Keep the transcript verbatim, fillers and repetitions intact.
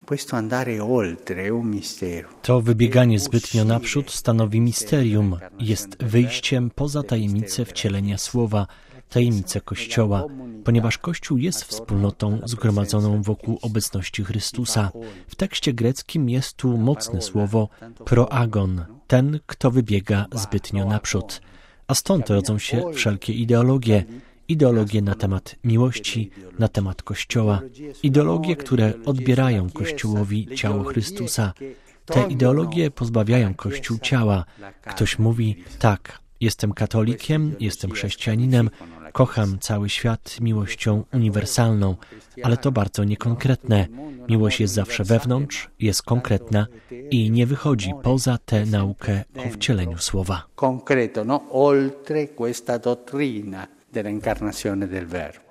To wybieganie zbytnio naprzód stanowi misterium, jest wyjściem poza tajemnicę wcielenia Słowa, tajemnicę Kościoła, ponieważ Kościół jest wspólnotą zgromadzoną wokół obecności Chrystusa. W tekście greckim jest tu mocne słowo proagon, ten, kto wybiega zbytnio naprzód. A stąd rodzą się wszelkie ideologie, ideologie na temat miłości, na temat Kościoła, ideologie, które odbierają Kościołowi ciało Chrystusa. Te ideologie pozbawiają Kościół ciała. Ktoś mówi, tak, jestem katolikiem, jestem chrześcijaninem, kocham cały świat miłością uniwersalną, ale to bardzo niekonkretne. Miłość jest zawsze wewnątrz, jest konkretna i nie wychodzi poza tę naukę o wcieleniu Słowa. Concreto, no? Oltre questa dottrina dell'incarnazione del Verbo.